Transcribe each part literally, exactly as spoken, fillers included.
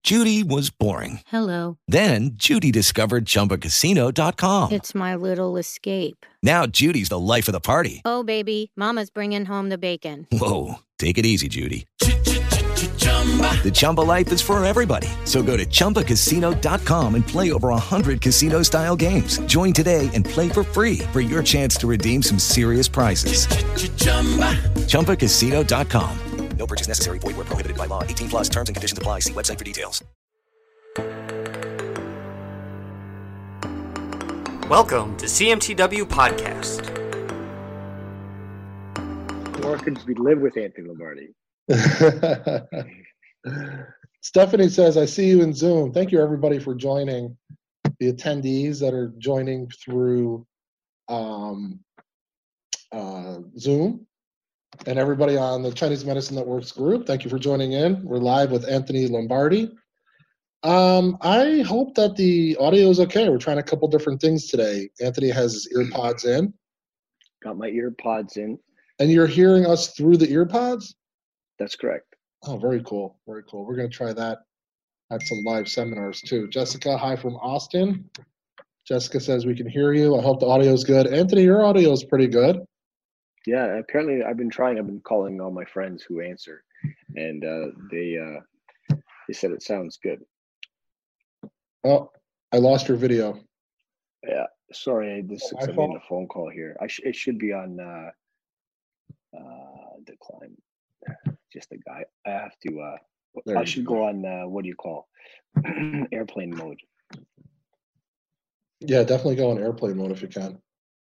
Judy was boring. Hello. Then Judy discovered Chumba Casino dot com. It's my little escape. Now Judy's the life of the party. Oh, baby, mama's bringing home the bacon. Whoa, take it easy, Judy. The Chumba life is for everybody. So go to Chumba Casino dot com and play over one hundred casino-style games. Join today and play for free for your chance to redeem some serious prizes. Chumba Casino dot com. No purchase necessary. Void where prohibited by law. eighteen plus terms and conditions apply. See website for details. Welcome to C M T W Podcast. Or could we live with Anthony Lombardi? Stephanie says, I see you in Zoom. Thank you, everybody, for joining. The attendees that are joining through um, uh, Zoom, and everybody on the Chinese Medicine Networks group, thank you for joining in. We're live with Anthony Lombardi. Um, I hope that the audio is okay. We're trying a couple different things today. Anthony has his ear pods in. Got my ear pods in. And you're hearing us through the ear pods? That's correct. Oh, very cool. Very cool. We're going to try that at some live seminars too. Jessica, hi from Austin. Jessica says we can hear you. I hope the audio is good. Anthony, your audio is pretty good. Yeah, apparently I've been trying. I've been calling all my friends who answer, and uh, they uh, they said it sounds good. Oh, I lost your video. Yeah, sorry. This Oh, I'm my getting fault. a phone call here. I sh- it should be on uh, uh, decline. Just a guy. I have to. Uh, There I you should go. go on. Uh, what do you call airplane mode? Yeah, definitely go on airplane mode if you can.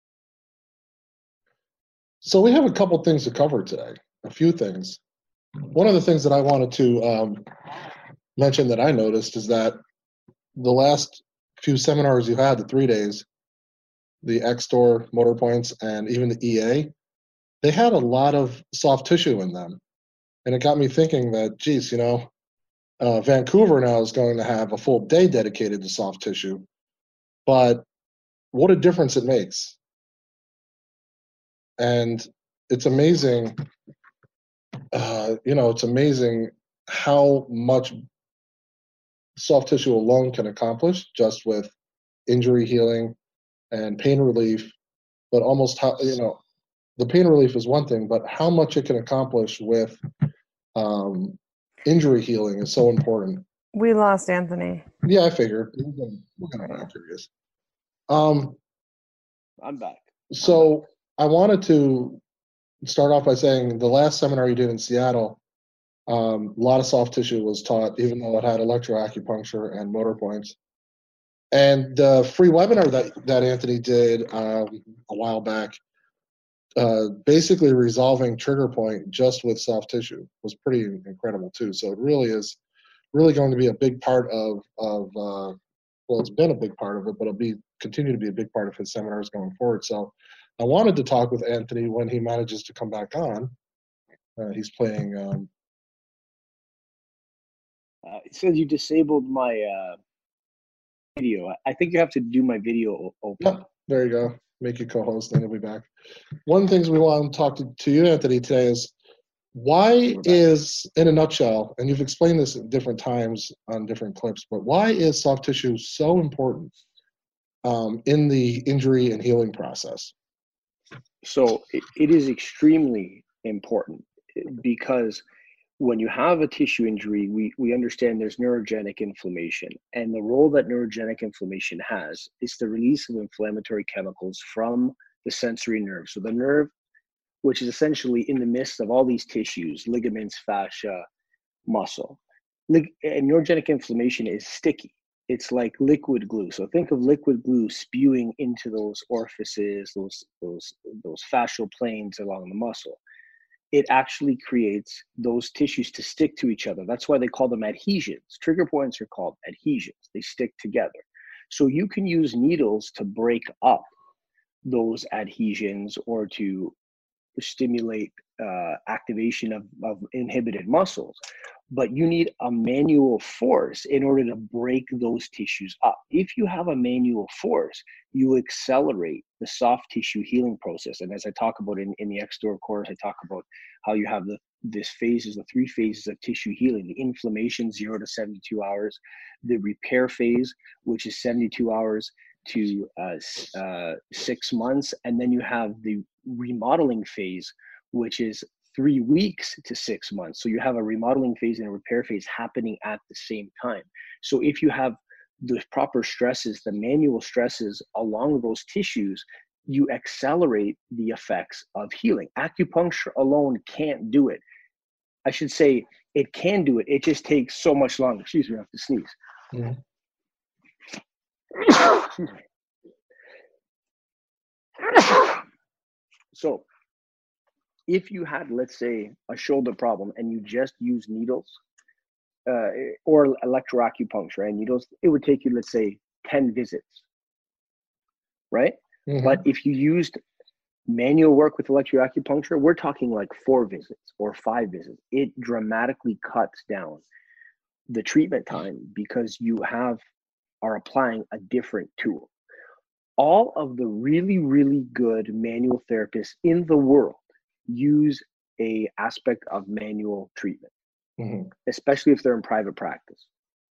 So we have a couple things to cover today, a few things. One of the things that I wanted to um, mention that I noticed is that the last few seminars you had, the three days, the X-Store, Motor Points, and even the E A, they had a lot of soft tissue in them. And it got me thinking that, geez, you know, uh, Vancouver now is going to have a full day dedicated to soft tissue. But what a difference it makes. And it's amazing, uh, you know, it's amazing how much soft tissue alone can accomplish just with injury healing and pain relief, but almost how, you know, the pain relief is one thing, but how much it can accomplish with um, injury healing is so important. We lost Anthony. Yeah, I figured. We're gonna, we're gonna back here, yes. Um, I'm back. so I wanted to start off by saying the last seminar you did in Seattle, um, a lot of soft tissue was taught, even though it had electroacupuncture and motor points. And the free webinar that, that Anthony did um, a while back, uh, basically resolving trigger point just with soft tissue was pretty incredible too. So it really is really going to be a big part of, of uh, well, it's been a big part of it, but it'll be continue to be a big part of his seminars going forward. So I wanted to talk with Anthony when he manages to come back on. Uh, he's playing. Um, Uh, it says you disabled my uh, video. I- I think you have to do my video o- open. Yep, there you go. Make you co-host, then you'll be back. One of the things we want to talk to, to you, Anthony, today is why is, in a nutshell, and you've explained this at different times on different clips, but why is soft tissue so important um, in the injury and healing process? So it, it is extremely important because when you have a tissue injury, we, we understand there's neurogenic inflammation. And the role that neurogenic inflammation has is the release of inflammatory chemicals from the sensory nerve. So the nerve, which is essentially in the midst of all these tissues, ligaments, fascia, muscle. Lig- and neurogenic inflammation is sticky. It's like liquid glue. So think of liquid glue spewing into those orifices, those, those, those fascial planes along the muscle. It actually creates those tissues to stick to each other. That's why they call them adhesions. Trigger points are called adhesions. They stick together. So you can use needles to break up those adhesions or to stimulate uh, activation of, of inhibited muscles. But you need a manual force in order to break those tissues up. If you have a manual force, you accelerate the soft tissue healing process. And as I talk about in, in the X-Store course, I talk about how you have the this phases, the three phases of tissue healing: the inflammation, zero to seventy-two hours, the repair phase, which is seventy-two hours to uh, uh, six months, and then you have the remodeling phase, which is three weeks to six months. So you have a remodeling phase and a repair phase happening at the same time. So if you have the proper stresses, the manual stresses along those tissues, you accelerate the effects of healing. Acupuncture alone can't do it. I should say it can do it. It just takes so much longer. Excuse me, I have to sneeze. Yeah. So if you had, let's say, a shoulder problem and you just use needles uh, or electroacupuncture and needles, it would take you, let's say, ten visits, right? Mm-hmm. But if you used manual work with electroacupuncture, we're talking like four visits or five visits. It dramatically cuts down the treatment time because you have are applying a different tool. All of the really, really good manual therapists in the world use a aspect of manual treatment, mm-hmm. especially if they're in private practice.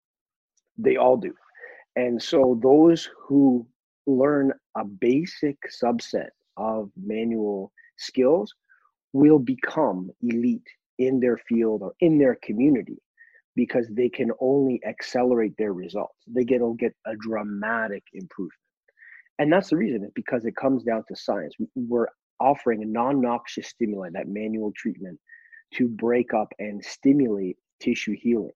They all do. And so those who learn a basic subset of manual skills will become elite in their field or in their community because they can only accelerate their results. They get, will get a dramatic improvement. And that's the reason, is because it comes down to science. We're offering a non-noxious stimuli, that manual treatment, to break up and stimulate tissue healing.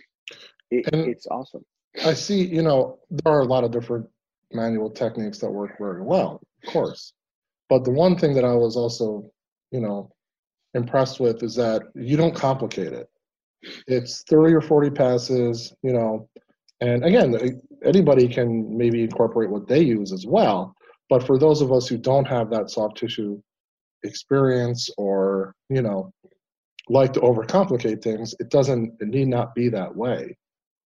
It, it's awesome. I see, you know, there are a lot of different manual techniques that work very well, of course. But the one thing that I was also, you know, impressed with is that you don't complicate it. It's thirty or forty passes, you know, and again, anybody can maybe incorporate what they use as well. But for those of us who don't have that soft tissue experience or, you know, like to overcomplicate things, it doesn't, it need not be that way.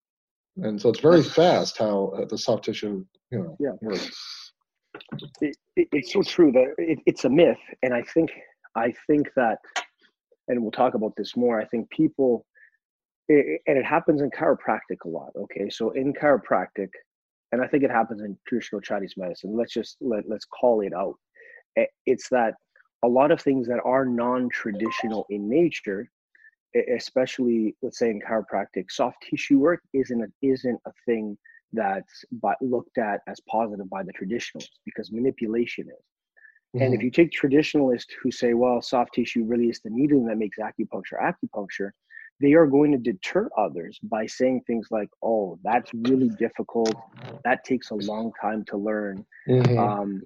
And so it's very fast how the soft tissue, you know, yeah. works. It, it, it's so true that it, it's a myth. And I think, I think that, and we'll talk about this more, I think people, it, and it happens in chiropractic a lot. Okay. So in chiropractic, and I think it happens in traditional Chinese medicine, let's just, let, let's call it out. It's that a lot of things that are non-traditional in nature, especially let's say in chiropractic, soft tissue work isn't a, isn't a thing that's by, looked at as positive by the traditionalists, because manipulation is. Mm-hmm. And if you take traditionalists who say, well, soft tissue really is the needling that makes acupuncture acupuncture, they are going to deter others by saying things like, oh, that's really difficult, that takes a long time to learn. Mm-hmm. um,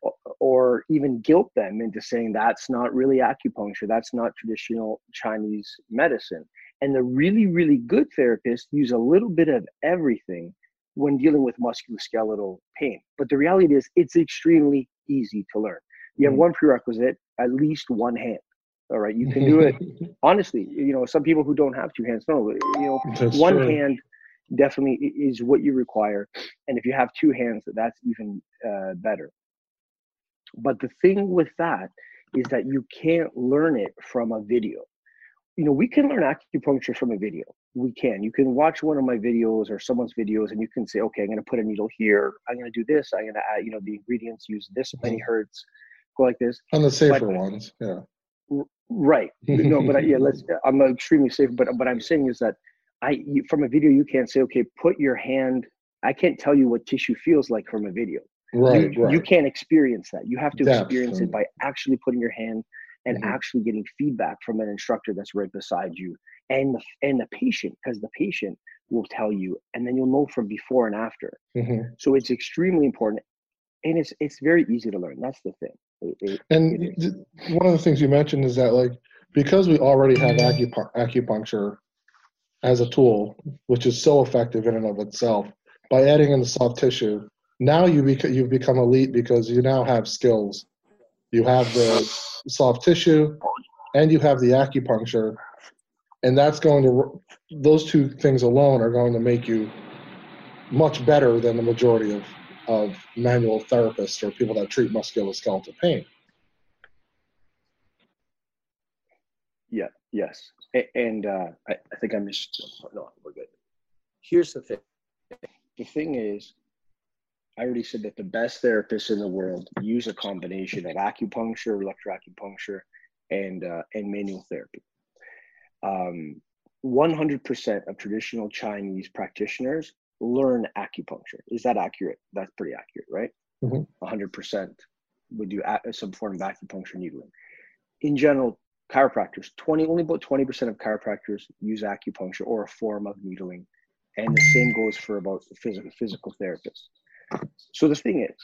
or even guilt them into saying that's not really acupuncture, that's not traditional Chinese medicine. And the really, really good therapists use a little bit of everything when dealing with musculoskeletal pain. But the reality is it's extremely easy to learn. You have one prerequisite, at least one hand. All right, you can do it. Honestly, you know, some people who don't have two hands, no, you know, that's one true. Hand definitely is what you require. And if you have two hands, that's even uh, better. But the thing with that is that you can't learn it from a video. You know, we can learn acupuncture from a video. We can. You can watch one of my videos or someone's videos and you can say, okay, I'm going to put a needle here. I'm going to do this. I'm going to add, you know, the ingredients, use this many hertz, go like this. On the safer but, ones, yeah. Right. No, but I, yeah, let's, I'm extremely safe. But what I'm saying is that I, you, from a video, you can't say, okay, put your hand. I can't tell you what tissue feels like from a video. Right, you, right. you can't experience that. You have to Depth, experience it by actually putting your hand and mm-hmm. actually getting feedback from an instructor that's right beside you, and the, and the patient, because the patient will tell you, and then you'll know from before and after. Mm-hmm. So it's extremely important, and it's it's very easy to learn. That's the thing. It, it, and it th- one of the things you mentioned is that, like, because we already have acup- acupuncture as a tool, which is so effective in and of itself, by adding in the soft tissue, now you bec- you've become elite because you now have skills. You have the soft tissue and you have the acupuncture, and that's going to, those two things alone are going to make you much better than the majority of, of manual therapists or people that treat musculoskeletal pain. Yeah, Yes. A- And uh, I, I think I missed. No, we're good. Here's the thing. The thing is, I already said that the best therapists in the world use a combination of acupuncture, electroacupuncture, and uh, and manual therapy. Um, one hundred percent of traditional Chinese practitioners learn acupuncture. Is that accurate? That's pretty accurate, right? Mm-hmm. one hundred percent would do a- some form of acupuncture needling. In general, chiropractors, twenty only about twenty percent of chiropractors use acupuncture or a form of needling, and the same goes for about physical physical therapists. So the thing is,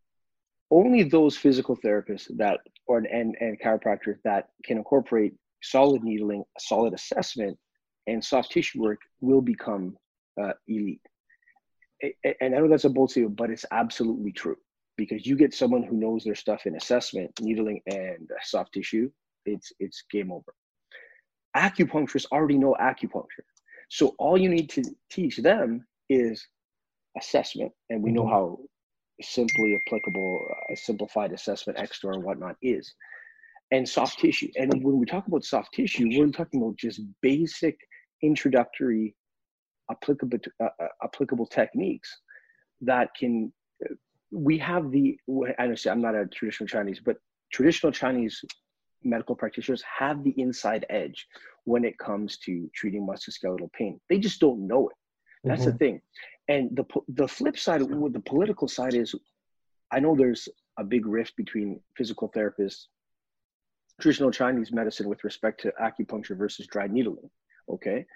only those physical therapists that or and and chiropractors that can incorporate solid needling, solid assessment, and soft tissue work will become uh, elite. And I know that's a bold statement, but it's absolutely true, because you get someone who knows their stuff in assessment, needling, and soft tissue, it's it's game over. Acupuncturists already know acupuncture, so all you need to teach them is assessment, and we know Mhm. how simply applicable a simplified assessment, X S T O R and whatnot is, and soft tissue. And when we talk about soft tissue, we're talking about just basic introductory applicable uh, uh, applicable techniques that can. We have the. I understand. I'm not a traditional Chinese, but traditional Chinese medical practitioners have the inside edge when it comes to treating musculoskeletal pain. They just don't know it. That's Mhm. the thing. And the the flip side, with the political side, is I know there's a big rift between physical therapists, traditional Chinese medicine with respect to acupuncture versus dry needling. Okay.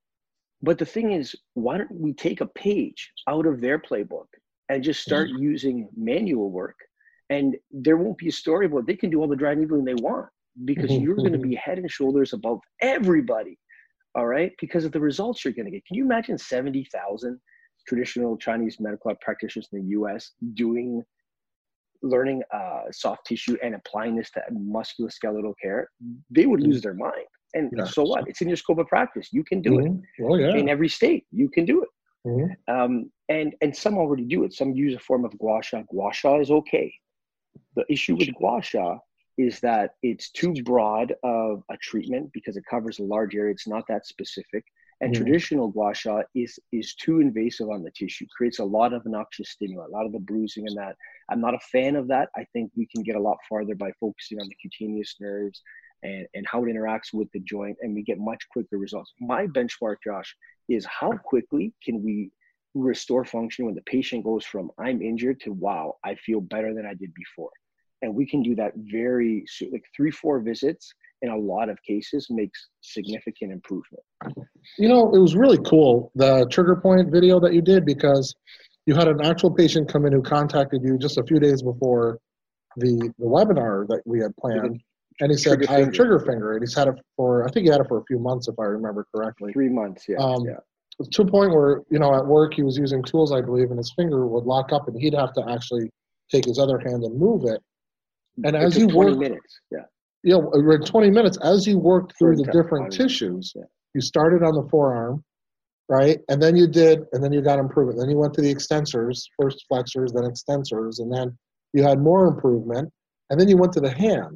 But the thing is, why don't we take a page out of their playbook and just start using manual work? And there won't be a story about they can do all the dry needling they want, because Mhm. you're going to be head and shoulders above everybody. All right. Because of the results you're going to get. Can you imagine seventy thousand traditional Chinese medical practitioners in the U S doing, learning uh, soft tissue and applying this to musculoskeletal care? They would lose their mind. And Yeah. so what? It's in your scope of practice. You can do it. Mhm. Oh yeah. In every state, you can do it. Mhm. Um, and, and some already do it. Some use a form of gua sha. Gua sha is okay. The issue with gua sha is that it's too broad of a treatment because it covers a large area. It's not that specific. And Mhm. traditional gua sha is, is too invasive on the tissue, creates a lot of noxious stimuli, a lot of the bruising and that. I'm not a fan of that. I think we can get a lot farther by focusing on the cutaneous nerves and, and how it interacts with the joint, and we get much quicker results. My benchmark, Josh, is how quickly can we restore function when the patient goes from I'm injured to wow, I feel better than I did before. And we can do that very soon, like three, four visits in a lot of cases makes significant improvement. You know, it was really cool, the trigger point video that you did, because you had an actual patient come in who contacted you just a few days before the, the webinar that we had planned. And he said, Trigger I have finger. trigger finger. And he's had it for, I think he had it for a few months, if I remember correctly. Three months, yeah, Um, yeah. To a point where, you know, at work he was using tools, I believe, and his finger would lock up and he'd have to actually take his other hand and move it. And It as took you twenty work, minutes, yeah. you know, in twenty minutes, as you worked through the Forty different times. tissues, Yeah. you started on the forearm, right? And then you did, and then you got improvement. Then you went to the extensors, first flexors, then extensors, and then you had more improvement. And then you went to the hand.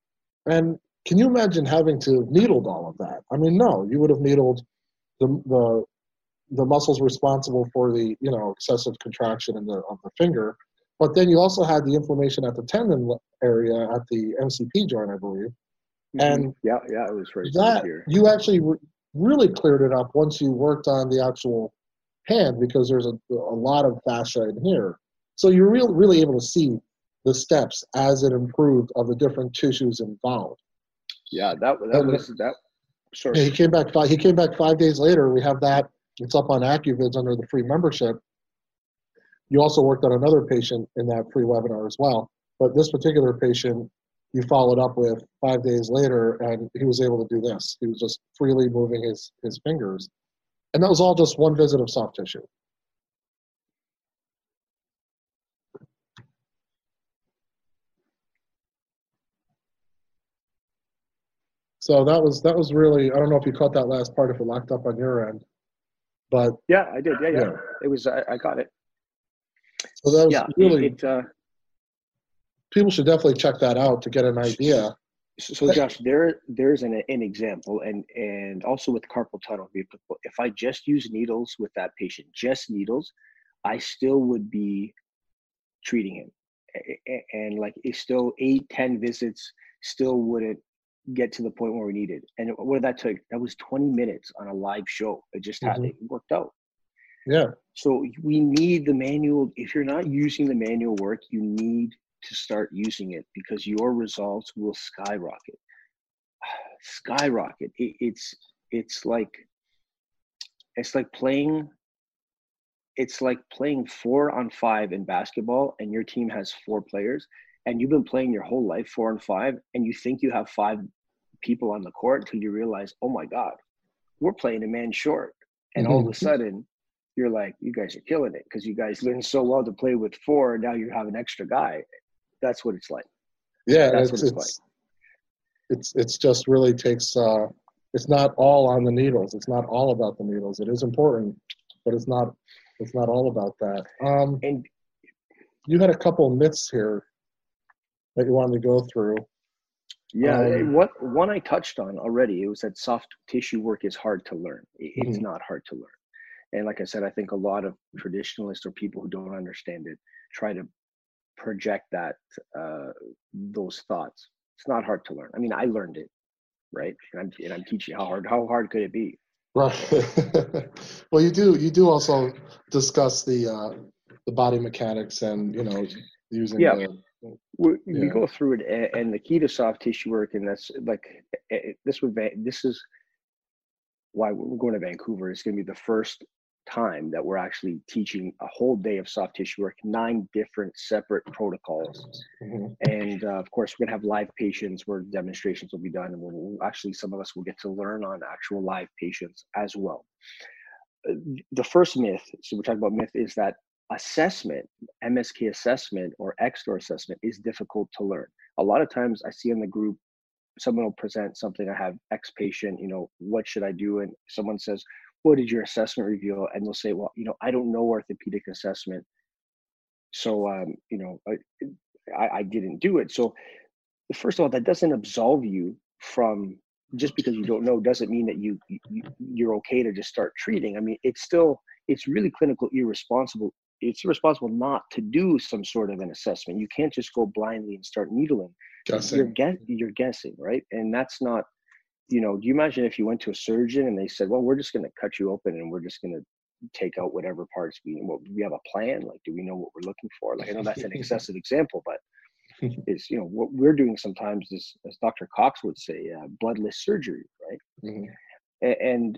And can you imagine having to needle all of that? I mean, no, you would have needled the the the muscles responsible for the, you know, excessive contraction in the of the finger. But then you also had the inflammation at the tendon area at the M C P joint, I believe. Mm-hmm. And yeah, yeah, it was right that here. you actually re- really cleared it up once you worked on the actual hand, because there's a, a lot of fascia in here. So you're really, really able to see the steps as it improved of the different tissues involved. Yeah, that that And was that. Sorry. Yeah, he came back five. He came back five days later. We have that. It's up on AccuVids under the free membership. You also worked on another patient in that free webinar as well. But this particular patient, you followed up with five days later, and he was able to do this. He was just freely moving his his fingers, and that was all just one visit of soft tissue. So that was that was really. I don't know if you caught that last part, if it locked up on your end, but Yeah, I did. Yeah, yeah. yeah. It was. I, I got it. So that was Yeah, really. It, it, uh, People should definitely check that out to get an idea So, so Josh, there there's an an example, and and also with carpal tunnel, if I just use needles with that patient, just needles, I still would be treating him, and, and like it's still eight, ten visits, still wouldn't get to the point where we needed. And what that took, that was twenty minutes on a live show. It just had mm-hmm. it worked out. Yeah. So we need the manual. If you're not using the manual work, you need to start using it, because your results will skyrocket. Skyrocket. It, it's it's like it's like playing. It's like playing four on five in basketball, and your team has four players, and you've been playing your whole life four on five, and you think you have five people on the court until you realize, oh my God, we're playing a man short. And mm-hmm. all of a sudden, you're like, you guys are killing it, because you guys learned so well to play with four, and now you have an extra guy. That's what it's like. Yeah, that's it's, what it's, it's like. It's it's just really takes. Uh, it's not all on the needles. It's not all about the needles. It is important, but it's not. It's not all about that. Um, and you had a couple of myths here that you wanted to go through. Yeah, um, what one I touched on already. It was that soft tissue work is hard to learn. It's mm-hmm. not hard to learn. And like I said, I think a lot of traditionalists or people who don't understand it try to project that uh, those thoughts. It's not hard to learn. I mean, I learned it, right? And I'm and I'm teaching how hard. How hard could it be? Right. Well, you do you do also discuss the uh, the body mechanics and, you know, using yeah. the we, yeah. we go through it, and the key to soft tissue work, and that's like this would this is why we're going to Vancouver. It's going to be the first time that we're actually teaching a whole day of soft tissue work, nine different separate protocols. Mm-hmm. And uh, of course, we're going to have live patients where demonstrations will be done. And we'll actually, some of us will get to learn on actual live patients as well. Uh, the first myth, so we're talking about myth, is that assessment, M S K assessment or X S O R assessment is difficult to learn. A lot of times I see in the group, someone will present something, I have X patient, you know, what should I do? And someone says, what did your assessment reveal? And they'll say, well, you know, I don't know orthopedic assessment. So, um, you know, I, I didn't do it. So first of all, that doesn't absolve you from, just because you don't know, doesn't mean that you, you you're okay to just start treating. I mean, it's still, it's really clinical irresponsible. It's irresponsible not to do some sort of an assessment. You can't just go blindly and start needling. Guessing. You're, guess, you're guessing, right? And that's not, you know, do you imagine if you went to a surgeon and they said, well, we're just going to cut you open and we're just going to take out whatever parts we, well, do we have a plan? Like, do we know what we're looking for? Like, I know that's an excessive example, but it's, you know, what we're doing sometimes is, as Doctor Cox would say, uh, bloodless surgery, right? Mm-hmm. And, and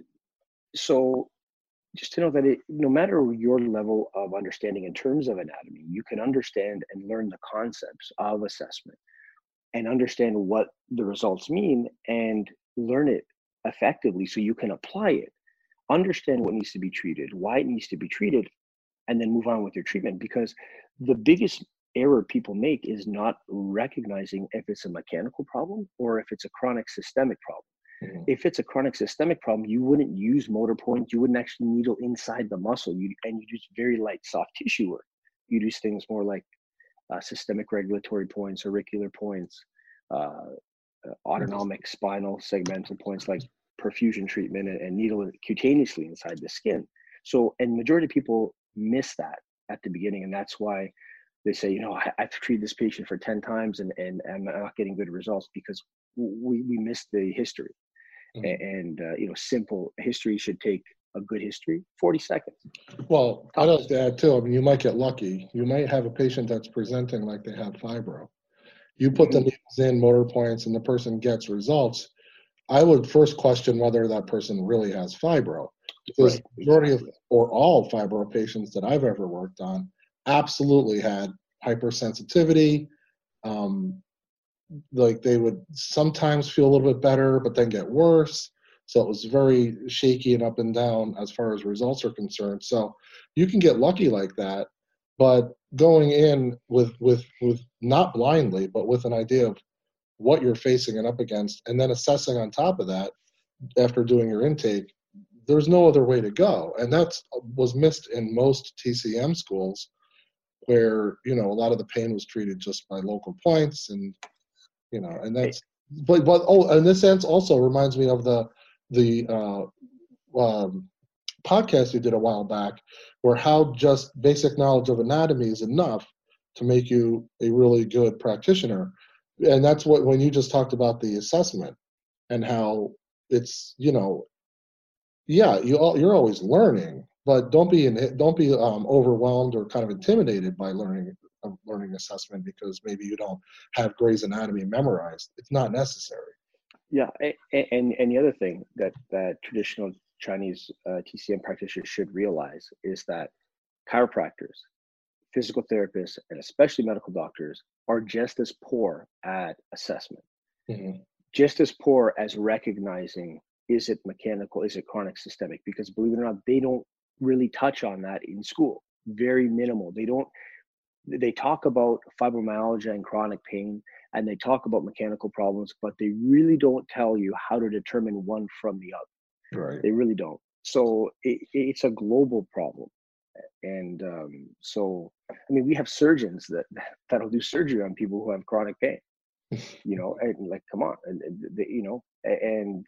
so just to know that it, no matter your level of understanding in terms of anatomy, you can understand and learn the concepts of assessment and understand what the results mean and learn it effectively so you can apply it, understand what needs to be treated, why it needs to be treated, and then move on with your treatment. Because the biggest error people make is not recognizing if it's a mechanical problem or if it's a chronic systemic problem. Mm-hmm. If it's a chronic systemic problem, you wouldn't use motor points. You wouldn't actually needle inside the muscle. You and you use very light soft tissue work. You use things more like uh, systemic regulatory points, auricular points, uh, uh, autonomic spinal segmental points like perfusion treatment, and, and needle cutaneously inside the skin. So, and majority of people miss that at the beginning, and that's why they say, you know, I, I've treated this patient for ten times and, and I'm not getting good results because we, we missed the history. Mm-hmm. And, uh, you know, simple history should take a good history, forty seconds. Well, I'd like to add too, I mean, you might get lucky. You might have a patient that's presenting like they have fibro. You put mm-hmm. the needles in, motor points, and the person gets results. I would first question whether that person really has fibro. Because right. the majority exactly. of, or all fibro patients that I've ever worked on absolutely had hypersensitivity. Um, like they would sometimes feel a little bit better, but then get worse. So it was very shaky and up and down as far as results are concerned. So you can get lucky like that, but going in with, with, with not blindly, but with an idea of what you're facing and up against, and then assessing on top of that after doing your intake, there's no other way to go. And that was missed in most T C M schools where, you know, a lot of the pain was treated just by local points and, you know, and that's, but but oh, in this sense, also reminds me of the the uh, um, podcast you did a while back, where how just basic knowledge of anatomy is enough to make you a really good practitioner. And that's what, when you just talked about the assessment and how it's, you know, yeah, you all, you're always learning, but don't be in, don't be um, overwhelmed or kind of intimidated by learning uh, learning assessment because maybe you don't have Gray's Anatomy memorized. It's not necessary. Yeah, and and, and the other thing that that traditional Chinese uh, T C M practitioners should realize is that chiropractors, physical therapists, and especially medical doctors are just as poor at assessment, mm-hmm. just as poor as recognizing, is it mechanical, is it chronic systemic? Because believe it or not, they don't really touch on that in school. Very minimal. They don't, they talk about fibromyalgia and chronic pain, and they talk about mechanical problems, but they really don't tell you how to determine one from the other. Right. They really don't. So it, it's a global problem. And um, so, I mean, we have surgeons that, that'll do surgery on people who have chronic pain, you know, and like, come on, and, and they, you know, and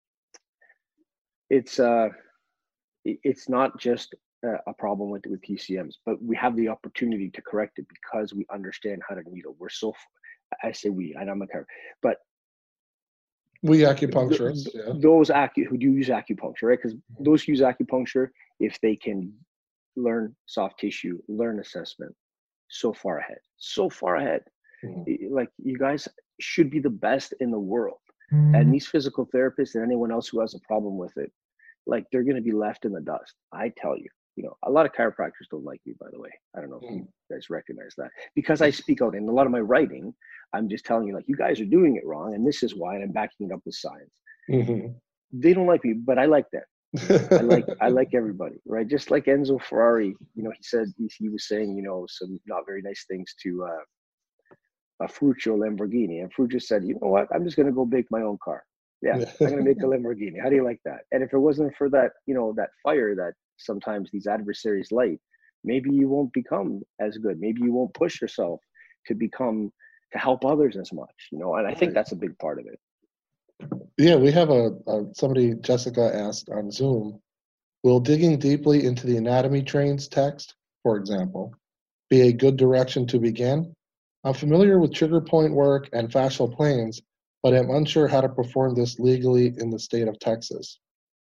it's, uh, it's not just a problem with, with T C Ms, but we have the opportunity to correct it because we understand how to needle. We're so, I say we, and I'm a chiropractor, but we acupuncturists, yeah. Those acu who do use acupuncture, right? Because those who use acupuncture, if they can learn soft tissue, learn assessment, so far ahead, so far ahead. Mm-hmm. Like, you guys should be the best in the world. Mm-hmm. And these physical therapists and anyone else who has a problem with it, like, they're going to be left in the dust. I tell you, you know, a lot of chiropractors don't like me, by the way. I don't know if mm-hmm. you guys recognize that, because I speak out in a lot of my writing. I'm just telling you, like, you guys are doing it wrong, and this is why, and I'm backing it up with science. Mm-hmm. They don't like me, but I like them. I like I like everybody, right? Just like Enzo Ferrari, you know, he said he, he was saying, you know, some not very nice things to uh, a Ferruccio Lamborghini, and Ferruccio said, you know what, I'm just going to go make my own car. Yeah, I'm going to make a Lamborghini. How do you like that? And if it wasn't for that, you know, that fire that sometimes these adversaries light, maybe you won't become as good. Maybe you won't push yourself to become to help others as much, you know. And I think that's a big part of it. Yeah, we have a, a somebody, Jessica asked on Zoom, will digging deeply into the anatomy trains text, for example, be a good direction to begin? I'm familiar with trigger point work and fascial planes, but I'm unsure how to perform this legally in the state of Texas.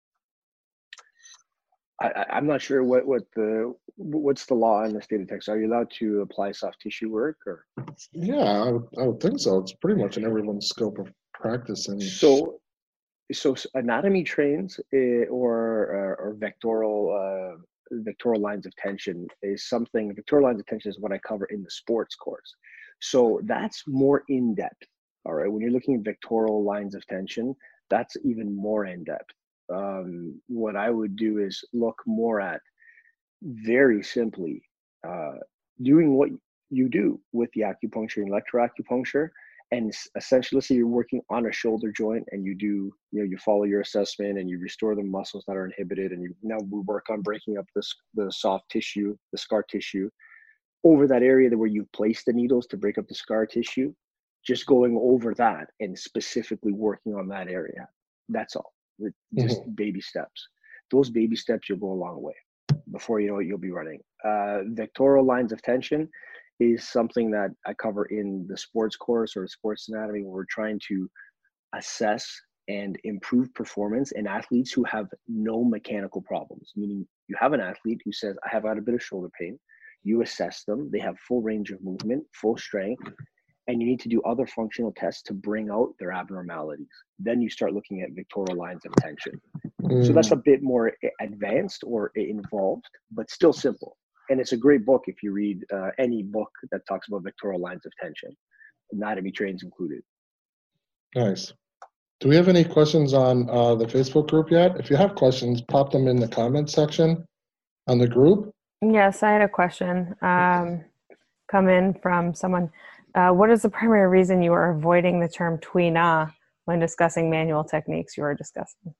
I, I'm not sure what, what the what's the law in the state of Texas. Are you allowed to apply soft tissue work? Or yeah, I would, I would think so. It's pretty much in everyone's scope of practice. And so, so anatomy trains uh, or or vectoral uh, vectoral lines of tension is something. Vectoral lines of tension is what I cover in the sports course. So that's more in depth. All right, when you're looking at vectoral lines of tension, that's even more in depth. Um, what I would do is look more at, very simply, uh, doing what you do with the acupuncture and electroacupuncture, and essentially, let's say you're working on a shoulder joint and you do, you know, you follow your assessment and you restore the muscles that are inhibited, and you now we work on breaking up this the soft tissue, the scar tissue, over that area where you've placed the needles to break up the scar tissue. Just going over that and specifically working on that area. That's all. Just mm-hmm. baby steps. Those baby steps, you'll go a long way. Before you know it, you'll be running. Uh, vectoral lines of tension is something that I cover in the sports course or sports anatomy, where we're trying to assess and improve performance in athletes who have no mechanical problems. Meaning, you have an athlete who says, I have had a bit of shoulder pain. You assess them. They have full range of movement, full strength. And you need to do other functional tests to bring out their abnormalities. Then you start looking at vectoral lines of tension. Mm. So that's a bit more advanced or involved, but still simple. And it's a great book if you read uh, any book that talks about vectoral lines of tension, anatomy trains included. Nice. Do we have any questions on uh, the Facebook group yet? If you have questions, pop them in the comments section on the group. Yes, I had a question um, come in from someone. Uh, what is the primary reason you are avoiding the term Tui Na when discussing manual techniques you are discussing?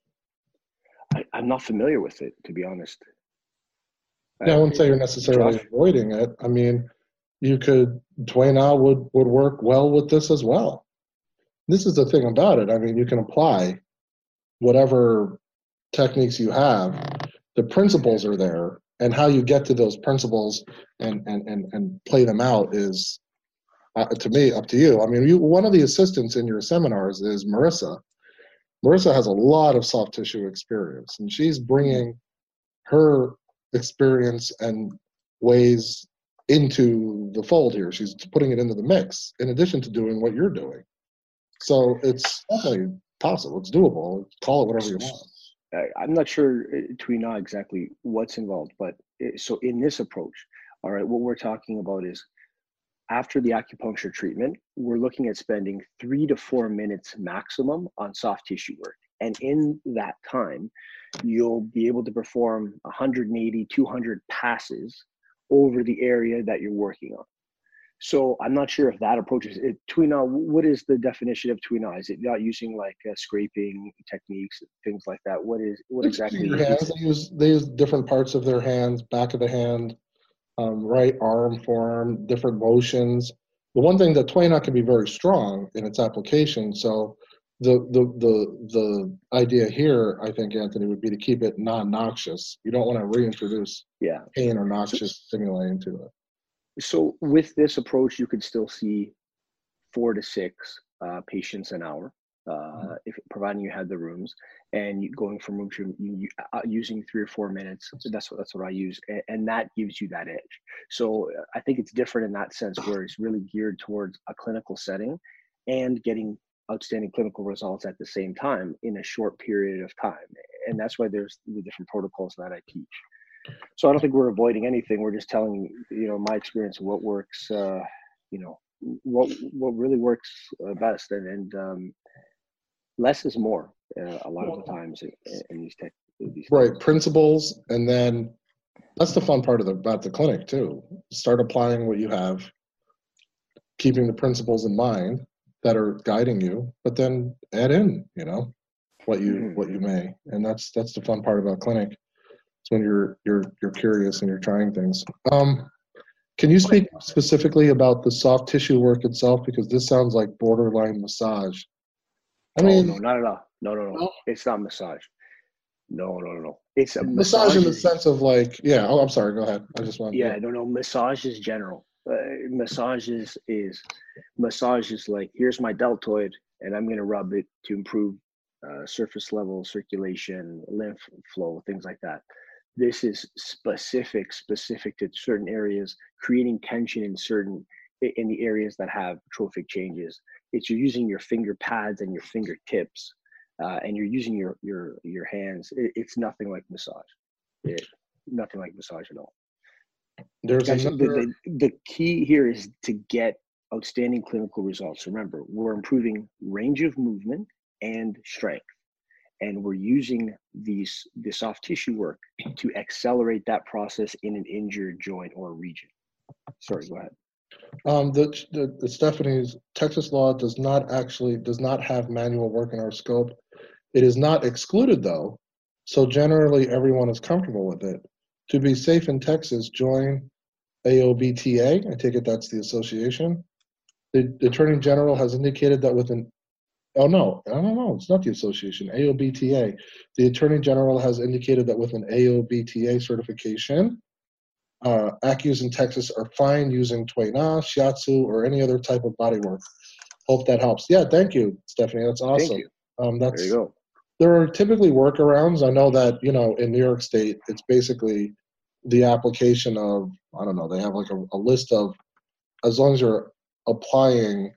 I, I'm not familiar with it, to be honest. Yeah, I wouldn't say you're necessarily Josh? avoiding it. I mean, you could, Tui Na would, would work well with this as well. this is the thing about it. I mean, you can apply whatever techniques you have. The principles are there, and how you get to those principles and and and, and play them out is, uh, to me, up to you. I mean, you, one of the assistants in your seminars is Marissa. Marissa has a lot of soft tissue experience, and she's bringing her experience and ways into the fold here. She's putting it into the mix in addition to doing what you're doing. So it's definitely possible. It's doable. Call it whatever you want. I'm not sure, Tweena, exactly what's involved, but so in this approach, all right, what we're talking about is after the acupuncture treatment, we're looking at spending three to four minutes maximum on soft tissue work. And in that time, you'll be able to perform one hundred eighty, two hundred passes over the area that you're working on. So I'm not sure if that approach is, it, Tweena, what is the definition of Tweena? Is it not using like uh, scraping techniques, things like that? What is, what It's exactly your is hands. it? They use, they use different parts of their hands, back of the hand, um, right arm form, different motions. The one thing that Tweena can be very strong in its application. So the, the, the, the idea here, I think, Anthony, would be to keep it non-noxious. You don't want to reintroduce Yeah. pain or noxious stimuli into it. So with this approach, you could still see four to six uh, patients an hour, uh, if providing you had the rooms, and you, going from room to room, you, uh, using three or four minutes. That's what that's what I use, and, and that gives you that edge. So uh, I think it's different in that sense, where it's really geared towards a clinical setting and getting outstanding clinical results at the same time in a short period of time. And that's why there's the different protocols that I teach. So I don't think we're avoiding anything. We're just telling, you know, my experience of what works, uh, you know, what what really works uh, best. And, and um, less is more uh, a lot of the times in, in these tech. These right, things. Principles, and then that's the fun part of the, about the clinic too. Start applying what you have, keeping the principles in mind that are guiding you, but then add in, you know, what you mm-hmm. what you may, and that's that's the fun part about clinic. It's when you're you're you're curious and you're trying things. Um, can you speak specifically about the soft tissue work itself, because this sounds like borderline massage? I mean, oh, no, not at all. No, no, no, no. It's not massage. No, no, no, no. It's a massage, massage in the sense of like, yeah. Oh, I'm sorry. Go ahead. I just want. Yeah, yeah. no, no. Massage is general. Uh, massage is, is massage is like, here's my deltoid, and I'm gonna rub it to improve uh, surface level circulation, lymph flow, things like that. This is specific, specific to certain areas, creating tension in certain in the areas that have trophic changes. It's you're using your finger pads and your fingertips, uh, and you're using your your your hands. It, it's nothing like massage. It, nothing like massage at all. There's Guys, another... the, the, the key here is to get outstanding clinical results. Remember, we're improving range of movement and strength, and we're using these the soft tissue work to accelerate that process in an injured joint or region. Sorry, go ahead. Um, the, the, the Stephanie's Texas law does not actually does not have manual work in our scope. It is not excluded though, so generally everyone is comfortable with it. To be safe in Texas, join A O B T A. I take it that's the association. The, the Attorney General has indicated that with an oh no, I don't know, it's not the association. A O B T A. The Attorney General has indicated that with an A O B T A certification, Uh, Acus in Texas are fine using Tweena, Shiatsu, or any other type of bodywork. Hope that helps. Yeah, thank you, Stephanie. That's awesome. Thank you. Um, that's, there you go. There are typically workarounds. I know that, you know, in New York State, it's basically the application of, I don't know, they have like a, a list of, as long as you're applying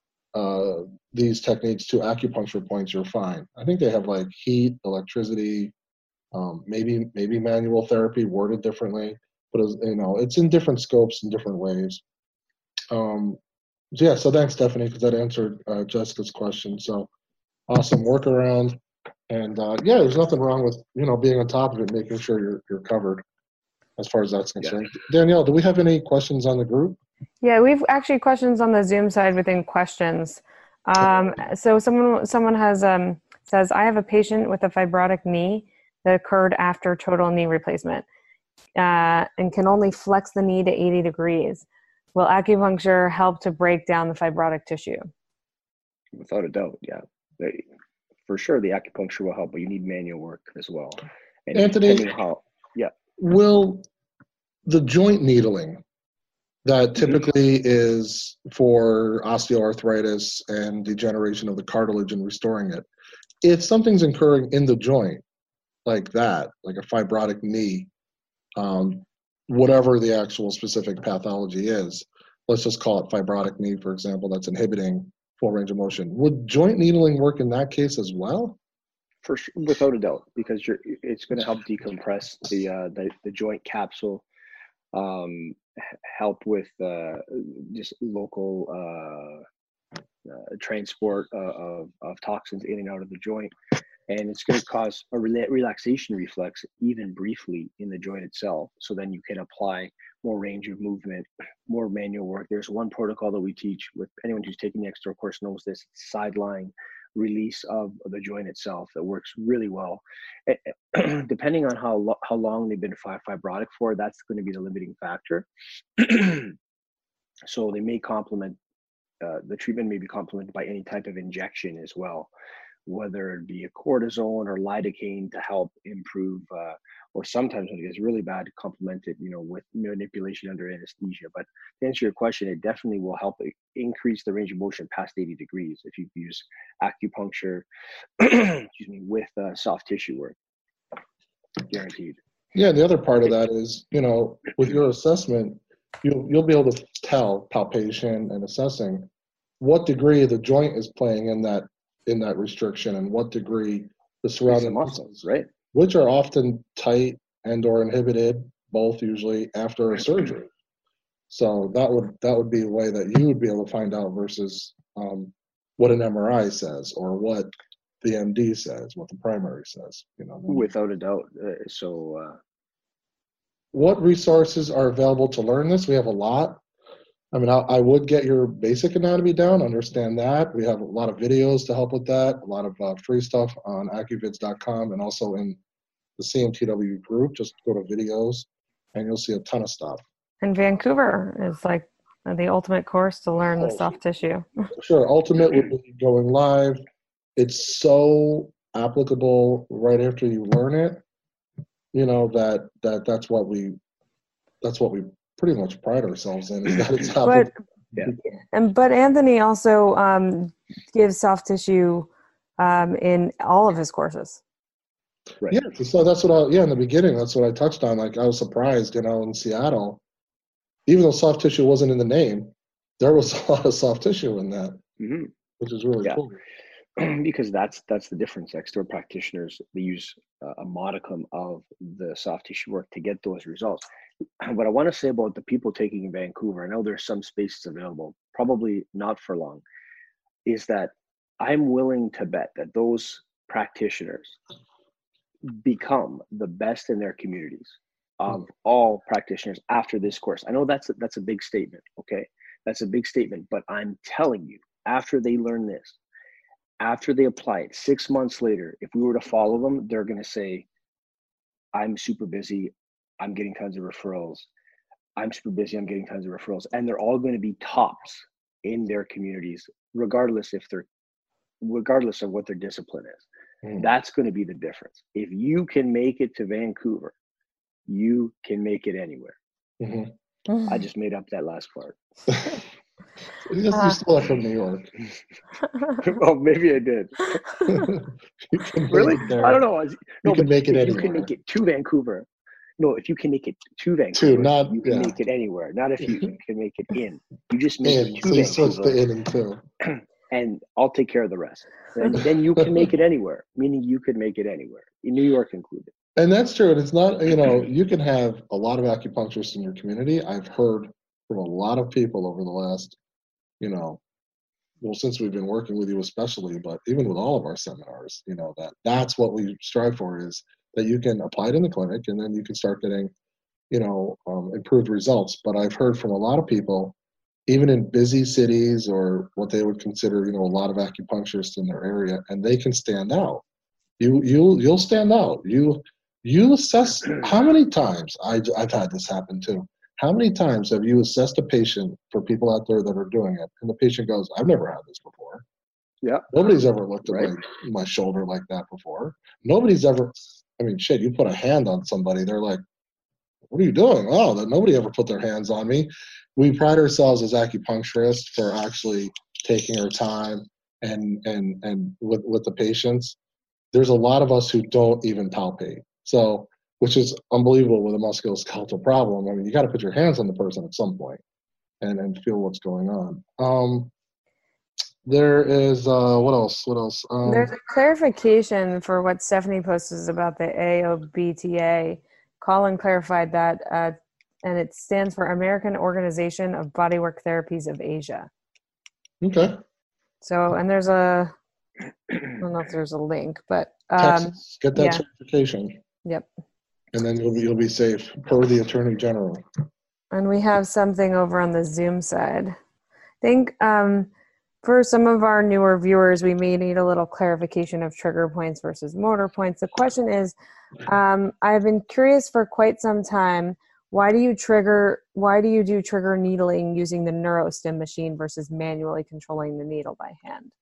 uh, these techniques to acupuncture points, you're fine. I think they have like heat, electricity, um, maybe maybe manual therapy worded differently. But, as, you know, it's in different scopes in different ways. Um, so yeah, so thanks, Stephanie, because that answered uh, Jessica's question. So awesome workaround. And, uh, yeah, there's nothing wrong with, you know, being on top of it, making sure you're you're covered as far as that's concerned. Yeah. Danielle, do we have any questions on the group? Yeah, we've actually questions on the Zoom side within questions. Um, so someone someone has um, says, I have a patient with a fibrotic knee that occurred after total knee replacement. Uh, and can only flex the knee to eighty degrees. Will acupuncture help to break down the fibrotic tissue? Without a doubt, yeah. They, for sure, the acupuncture will help, but you need manual work as well. And Anthony, depending how, yeah. Will the joint needling that typically mm-hmm. is for osteoarthritis and degeneration of the cartilage and restoring it, if something's occurring in the joint like that, like a fibrotic knee, um, whatever the actual specific pathology is, let's just call it fibrotic knee, for example, that's inhibiting full range of motion. Would joint needling work in that case as well? For sure, without a doubt, because you're, it's going to help decompress the, uh, the the joint capsule, um, help with uh, just local uh, uh, transport uh, of, of toxins in and out of the joint. And it's going to cause a rela- relaxation reflex, even briefly, in the joint itself. So then you can apply more range of movement, more manual work. There's one protocol that we teach with anyone who's taking the X-Store course knows this, sideline release of the joint itself that works really well. Depending on how lo- how long they've been fibrotic for, that's going to be the limiting factor. So they may complement, uh, the treatment may be complemented by any type of injection as well, whether it be a cortisone or lidocaine to help improve, uh, or sometimes when it gets really bad, complemented, you know, with manipulation under anesthesia. But to answer your question, it definitely will help increase the range of motion past eighty degrees if you use acupuncture, excuse me, with uh, soft tissue work, guaranteed. Yeah, the other part of that is, you know, with your assessment, you'll you'll be able to tell palpation and assessing what degree the joint is playing in that in that restriction and what degree the surrounding muscles, right? Which are often tight and or inhibited, both usually after a surgery. So that would that would be a way that you would be able to find out versus um, what an M R I says or what the M D says, what the primary says. You know, without a doubt. Uh, so, uh... what resources are available to learn this? We have a lot. I mean, I, I would get your basic anatomy down, understand that. We have a lot of videos to help with that, a lot of uh, free stuff on acuvids dot com and also in the C M T W group. Just go to videos and you'll see a ton of stuff. And Vancouver is like the ultimate course to learn the soft tissue. Sure. Ultimate would be going live. It's so applicable right after you learn it, you know, that, that that's what we, that's what we pretty much pride ourselves in, is that it's but, yeah. and but Anthony also um, gives soft tissue um, in all of his courses. Right. Yeah, so that's what I, yeah, in the beginning, that's what I touched on. Like, I was surprised, you know, in Seattle, even though soft tissue wasn't in the name, there was a lot of soft tissue in that, mm-hmm. which is really yeah. cool. Because that's that's the difference. X-Store practitioners, they use uh, a modicum of the soft tissue work to get those results. What I want to say about the people taking in Vancouver, I know there's some spaces available, probably not for long, is that I'm willing to bet that those practitioners become the best in their communities of all practitioners after this course. I know that's a, that's a big statement, okay? That's a big statement, but I'm telling you, after they learn this, after they apply it, six months later, if we were to follow them, they're going to say, I'm super busy. I'm getting tons of referrals. I'm super busy. I'm getting tons of referrals. And they're all going to be tops in their communities, regardless if they're, regardless of what their discipline is. Mm. That's going to be the difference. If you can make it to Vancouver, you can make it anywhere. Mm-hmm. I just made up that last part. You uh, stole it from New York. Oh, maybe I did. Really? I don't know. No, you can make it if anywhere. You can make it to Vancouver. No, if you can make it to Vancouver, to, not, you can yeah. make it anywhere. Not if you can make it in. You just make in, it to so you Vancouver. switch the in and to. And I'll take care of the rest. And then you can make it anywhere, meaning you could make it anywhere, in New York included. And that's true. And it's not, you know, you can have a lot of acupuncturists in your community. I've heard from a lot of people over the last, you know, well, since we've been working with you especially, but even with all of our seminars, you know, that that's what we strive for, is that you can apply it in the clinic and then you can start getting, you know, um, improved results. But I've heard from a lot of people, even in busy cities or what they would consider, you know, a lot of acupuncturists in their area, and they can stand out. You, you'll, you'll stand out. You, you assess how many times I, I've had this happen too. How many times have you assessed a patient, for people out there that are doing it, and the patient goes, I've never had this before. Yeah. Nobody's ever looked at Right. my, my shoulder like that before. Nobody's ever, I mean, shit, you put a hand on somebody, they're like, what are you doing? Oh, that nobody ever put their hands on me. We pride ourselves as acupuncturists for actually taking our time and and and with, with the patients. There's a lot of us who don't even palpate. So, which is unbelievable with a musculoskeletal problem. I mean, you got to put your hands on the person at some point and, and feel what's going on. Um, there is, uh, what else? What else? Um, There's a clarification for what Stephanie posted about the A O B T A. Colin clarified that, uh, and it stands for American Organization of Bodywork Therapies of Asia. Okay. So, and there's a, I don't know if there's a link, but um, Texas, get that yeah. certification. Yep. And then you'll be, you'll be safe per the Attorney General. And we have something over on the Zoom side. I think um, for some of our newer viewers, we may need a little clarification of trigger points versus motor points. The question is, um, I've been curious for quite some time, why do you trigger, why do you do trigger needling using the NeuroStim machine versus manually controlling the needle by hand?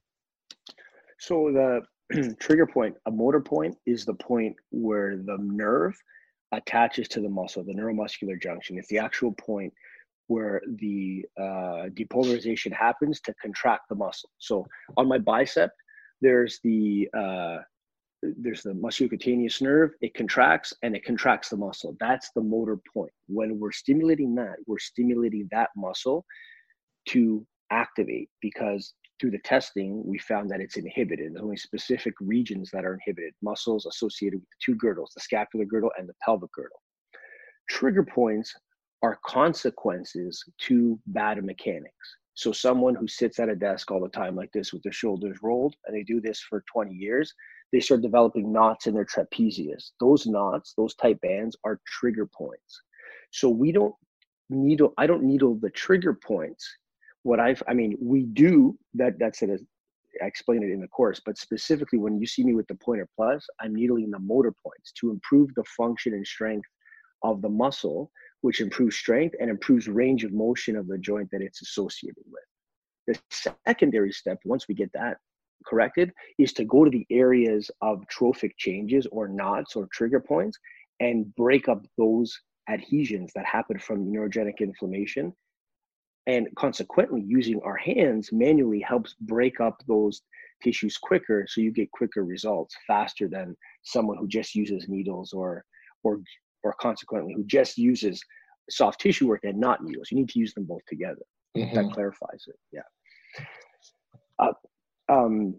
So the trigger point, a motor point, is the point where the nerve attaches to the muscle, the neuromuscular junction. It's the actual point where the uh, depolarization happens to contract the muscle. So on my bicep, there's the uh, there's the musculocutaneous nerve. It contracts and it contracts the muscle. That's the motor point. When we're stimulating that, we're stimulating that muscle to activate, because through the testing, we found that it's inhibited. There's only specific regions that are inhibited, muscles associated with the two girdles, the scapular girdle and the pelvic girdle. Trigger points are consequences to bad mechanics. So someone who sits at a desk all the time like this with their shoulders rolled, and they do this for twenty years, they start developing knots in their trapezius. Those knots, those tight bands, are trigger points. So we don't needle, I don't needle the trigger points. What I've, I mean, we do, that, that's it, as I explained it in the course, but specifically when you see me with the Pointer Plus, I'm needling the motor points to improve the function and strength of the muscle, which improves strength and improves range of motion of the joint that it's associated with. The secondary step, once we get that corrected, is to go to the areas of trophic changes or knots or trigger points and break up those adhesions that happen from neurogenic inflammation. And consequently, using our hands manually helps break up those tissues quicker, so you get quicker results faster than someone who just uses needles or or or consequently who just uses soft tissue work and not needles. You need to use them both together. Mm-hmm. That clarifies it. Yeah. Uh, um,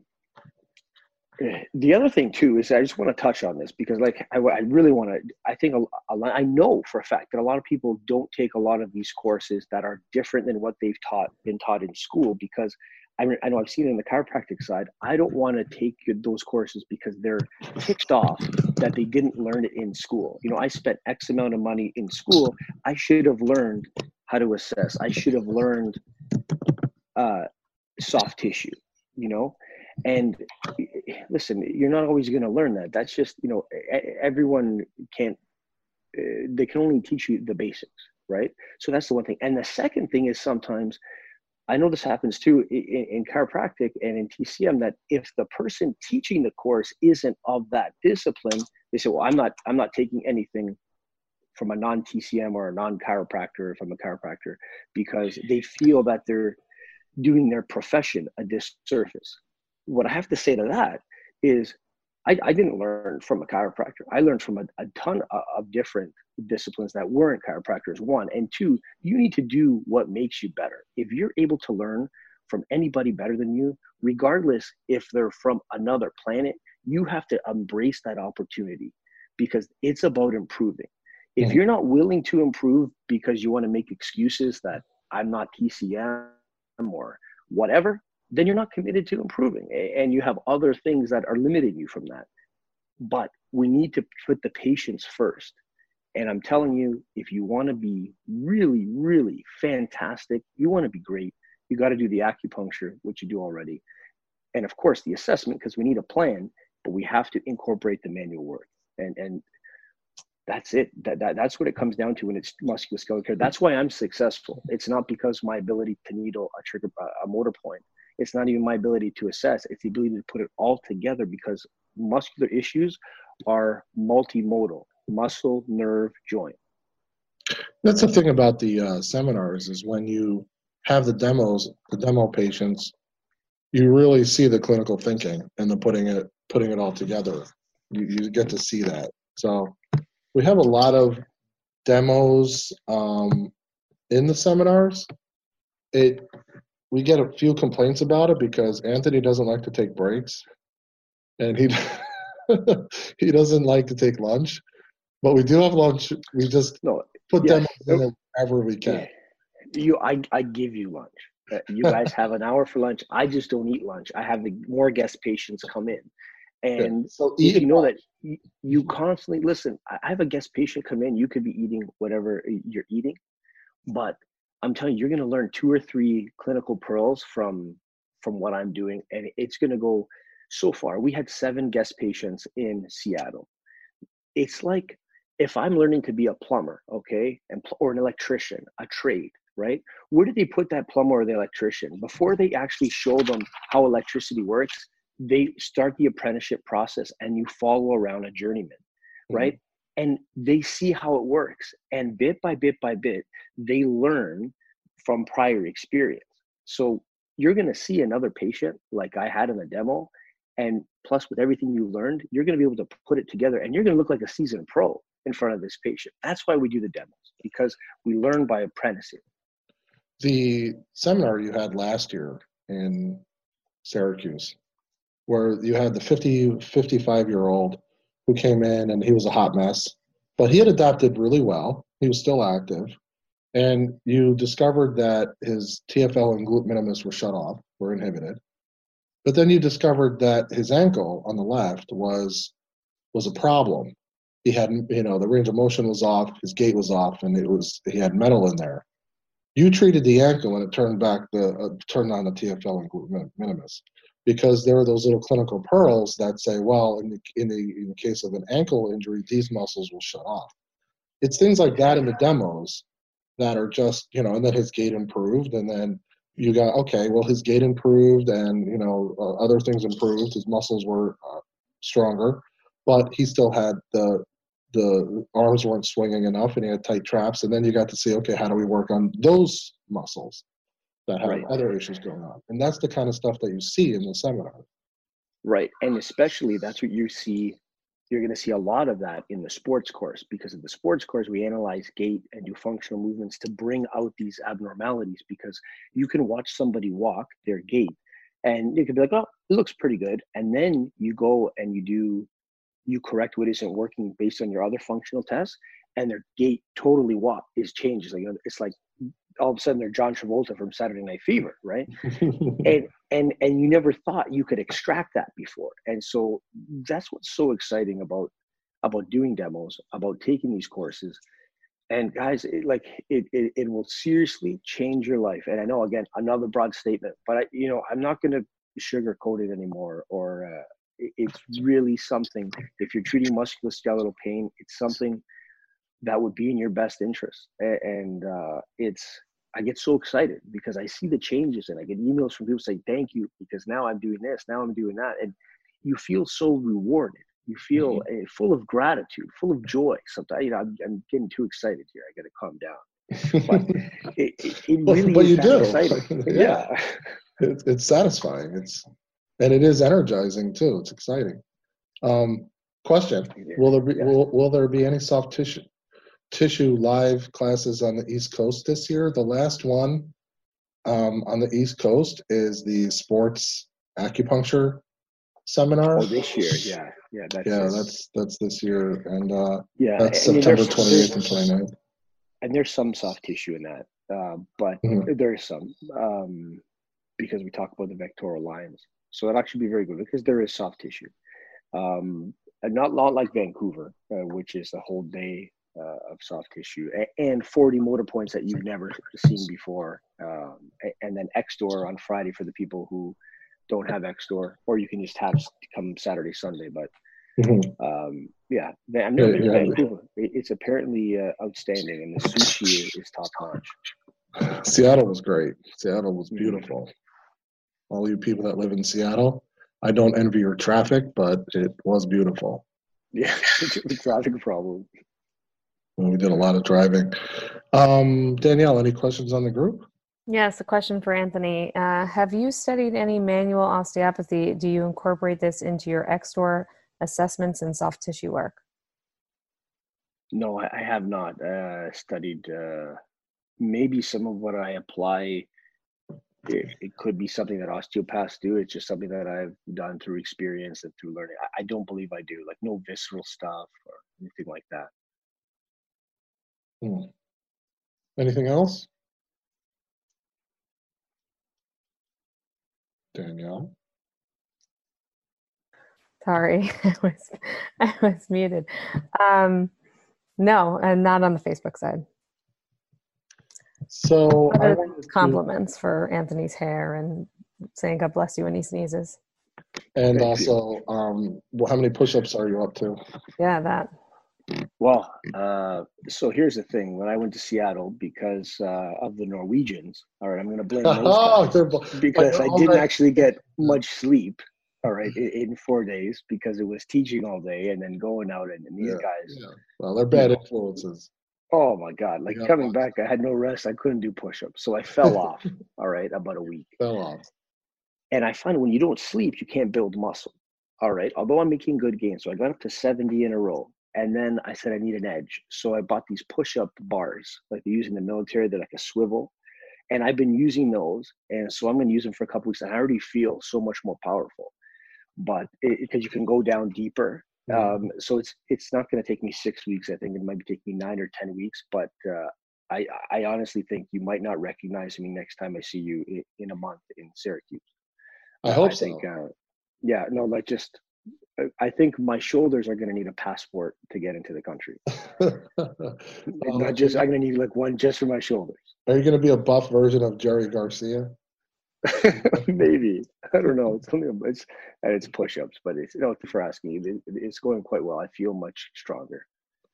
the other thing too is I just want to touch on this because, like, I, I really want to. I think a, a, I know for a fact that a lot of people don't take a lot of these courses that are different than what they've taught been taught in school. Because I mean, I know I've seen it in the chiropractic side. I don't want to take those courses because they're ticked off that they didn't learn it in school. You know, I spent X amount of money in school. I should have learned how to assess. I should have learned uh, soft tissue. You know. And listen, you're not always going to learn that. That's just, you know, everyone can't, uh, they can only teach you the basics, right? So that's the one thing. And the second thing is sometimes, I know this happens too in, in chiropractic and in T C M, that if the person teaching the course isn't of that discipline, they say, well, I'm not, I'm not taking anything from a non-T C M or a non-chiropractor if I'm a chiropractor, because they feel that they're doing their profession a disservice. What I have to say to that is I, I didn't learn from a chiropractor. I learned from a, a ton of, of different disciplines that weren't chiropractors, one. And two, you need to do what makes you better. If you're able to learn from anybody better than you, regardless if they're from another planet, you have to embrace that opportunity because it's about improving. If you're not willing to improve because you want to make excuses that I'm not T C M or whatever, then you're not committed to improving, and you have other things that are limiting you from that. But we need to put the patients first. And I'm telling you, if you want to be really, really fantastic, you want to be great, you got to do the acupuncture, which you do already. And of course, the assessment, because we need a plan, but we have to incorporate the manual work. And, and that's it. That, that That's what it comes down to when it's musculoskeletal care. That's why I'm successful. It's not because my ability to needle a trigger, a motor point. It's not even my ability to assess. It's the ability to put it all together, because muscular issues are multimodal: muscle, nerve, joint. That's the thing about the uh, seminars, is when you have the demos, the demo patients, you really see the clinical thinking and the putting it putting it all together. You, you get to see that. So we have a lot of demos um, in the seminars. It we get a few complaints about it because Anthony doesn't like to take breaks, and he he doesn't like to take lunch. But we do have lunch. We just no, put yeah, demos in it wherever we can. You, I, I give you lunch. Uh, you guys have an hour for lunch. I just don't eat lunch. I have the more guest patients come in, and yeah. So if you know that you, you constantly listen. I have a guest patient come in. You could be eating whatever you're eating, but I'm telling you, you're going to learn two or three clinical pearls from from what I'm doing, and it's going to go so far. We had seven guest patients in Seattle. It's like if I'm learning to be a plumber, okay, and or an electrician, a trade, right? Where do they put that plumber or the electrician? Before they actually show them how electricity works, they start the apprenticeship process, and you follow around a journeyman, right? Mm-hmm. And they see how it works, and bit by bit by bit, they learn from prior experience. So you're going to see another patient like I had in the demo, and plus with everything you learned, you're going to be able to put it together, and you're going to look like a seasoned pro in front of this patient. That's why we do the demos, because we learn by apprenticing. The seminar you had last year in Syracuse, where you had the fifty, fifty-five-year-old who came in, and he was a hot mess, but he had adapted really well. He was still active. And you discovered that his T F L and glute minimus were shut off, were inhibited. But then you discovered that his ankle on the left was was a problem. He had, you know, the range of motion was off, his gait was off, and it was he had metal in there. You treated the ankle, and it turned back the uh, turned on the T F L and glute minimus, because there are those little clinical pearls that say, well, in the in the in the case of an ankle injury, these muscles will shut off. It's things like that in the demos that are just, you know, and then his gait improved, and then you got, okay, well, his gait improved, and, you know, uh, other things improved. His muscles were uh, stronger, but he still had the the arms weren't swinging enough, and he had tight traps. And then you got to see, okay, how do we work on those muscles that have right. other issues going on? And that's the kind of stuff that you see in the seminar. Right, and especially that's what you see. You're going to see a lot of that in the sports course, because of the sports course, we analyze gait and do functional movements to bring out these abnormalities, because you can watch somebody walk their gait and you can be like, oh, it looks pretty good. And then you go and you do, you correct what isn't working based on your other functional tests, and their gait totally what is changes. Like, it's like all of a sudden they're John Travolta from Saturday Night Fever, right? and and and you never thought you could extract that before. And so that's what's so exciting about about doing demos, about taking these courses. And guys, it, like it, it it will seriously change your life. And I know, again, another broad statement, but I, you know, I'm not going to sugarcoat it anymore. Or uh, it, it's really something. If you're treating musculoskeletal pain, it's something that would be in your best interest. And uh, it's, I get so excited because I see the changes, and I get emails from people saying, thank you, because now I'm doing this, now I'm doing that. And you feel so rewarded. You feel mm-hmm. uh, full of gratitude, full of joy. Sometimes, you know, I'm, I'm getting too excited here. I got to calm down. But it, it, it really but is you that do. exciting. yeah. yeah. It, it's satisfying. It's, and it is energizing too. It's exciting. Um, question, will there be, yeah. will, will there be any soft tissue tissue live classes on the East Coast this year? The last one um, on the East Coast is the sports acupuncture seminar. Oh, this year, yeah, yeah, that's yeah, it. that's that's this year, and uh, yeah, that's I mean, September twenty-eighth and twenty-ninth. And there's some soft tissue in that, uh, but mm-hmm. there's some um, because we talk about the vectoral lines, so it'll actually be very good because there is soft tissue, um, and not not like Vancouver, uh, which is a whole day. Uh, of soft tissue and forty motor points that you've never seen before, um, and then X-Door on Friday for the people who don't have X-Door, or you can just have come Saturday, Sunday. But mm-hmm. um, yeah, I've never been to yeah, Vancouver. Yeah. It's apparently uh, outstanding, and the sushi is, is top notch. Seattle was great. Seattle was beautiful. all you people that live in Seattle. I don't envy your traffic, but it was beautiful. Yeah, the traffic problem. We did a lot of driving. Um, Danielle, any questions on the group? Yes, a question for Anthony. Uh, have you studied any manual osteopathy? Do you incorporate this into your X S T O R assessments and soft tissue work? No, I, I have not uh, studied. Uh, maybe some of what I apply, it, it could be something that osteopaths do. It's just something that I've done through experience and through learning. I, I don't believe I do, like no visceral stuff or anything like that. Hmm. Anything else? Danielle? Sorry, I was I was muted. Um, no, and not on the Facebook side. So I Other wanted to, compliments for Anthony's hair and saying God bless you when he sneezes. and Thank also, um, well, how many push-ups are you up to? Yeah, that. Well, uh, so here's the thing. When I went to Seattle, because uh, of the Norwegians, all right, I'm going to blame those Oh, guys they're bo- because I all didn't right. actually get much sleep, all right, in, in four days because it was teaching all day and then going out and, and these Yeah, guys, yeah. Well, they're bad you know, influences. oh my God, like Yeah. coming back, I had no rest. I couldn't do push-ups. So I fell off, all right, about a week. Fell off. And I find when you don't sleep, you can't build muscle, all right, although I'm making good gains. So I got up to seventy in a row. And then I said, I need an edge. So I bought these push-up bars, like they use in the military. They're like a swivel. And I've been using those. And so I'm going to use them for a couple weeks. And I already feel so much more powerful. But because you can go down deeper. Um, so it's it's not going to take me six weeks. I think it might be taking me nine or ten weeks. But uh, I, I honestly think you might not recognize me next time I see you in, in a month in Syracuse. I hope I so. think, uh, yeah, no, like just... I think my shoulders are going to need a passport to get into the country. Well, Not just, I'm going to need like one just for my shoulders. Are you going to be a buff version of Jerry Garcia? Maybe. I don't know. It's only it's and it's push-ups, but it's, you know, for asking, it, it's going quite well. I feel much stronger.